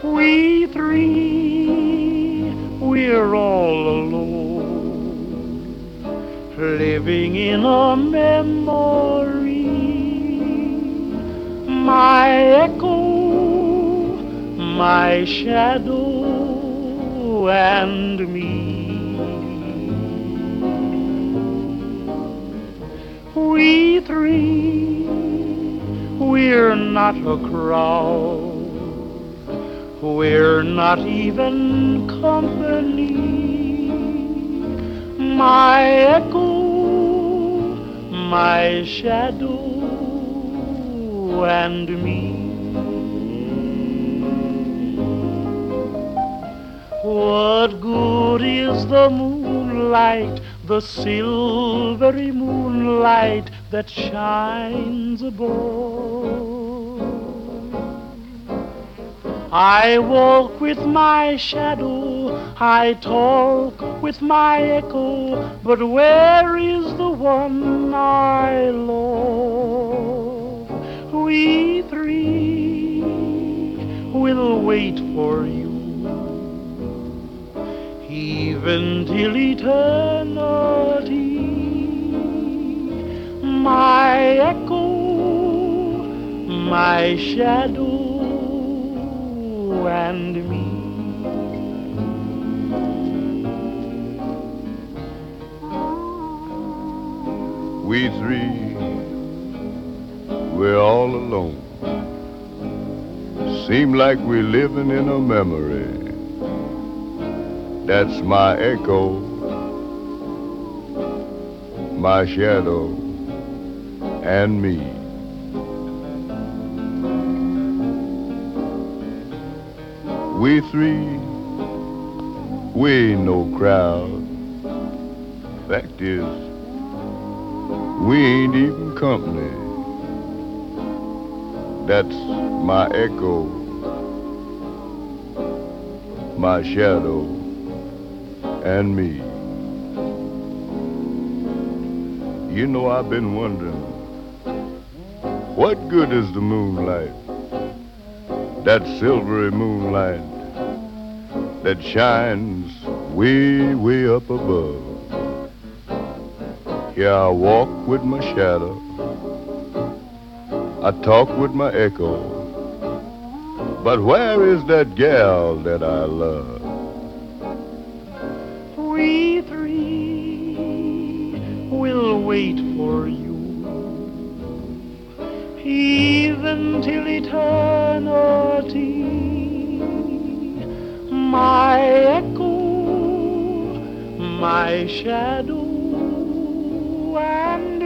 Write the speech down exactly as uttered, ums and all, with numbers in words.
We three, we're all alone, living in a memory. My echo, my shadow, and me. We three, we're not a crowd. We're not even company. My echo, my shadow, and me. What good is the moonlight, the silvery moonlight that shines above? I walk with my shadow, I talk with my echo, but where is the one I love? We three will wait for you, even till eternity. My echo, my shadow, and me. We three, we're all alone. Seem like we're living in a memory. That's my echo, my shadow, and me. We three, we ain't no crowd. Fact is, we ain't even company. That's my echo, my shadow, and me. You know, I've been wondering, what good is the moonlight? That silvery moonlight that shines way, way up above. Here I walk with my shadow, I talk with my echo, but where is that gal that I love? We three will wait for you, even till eternity. My echo, my shadow, and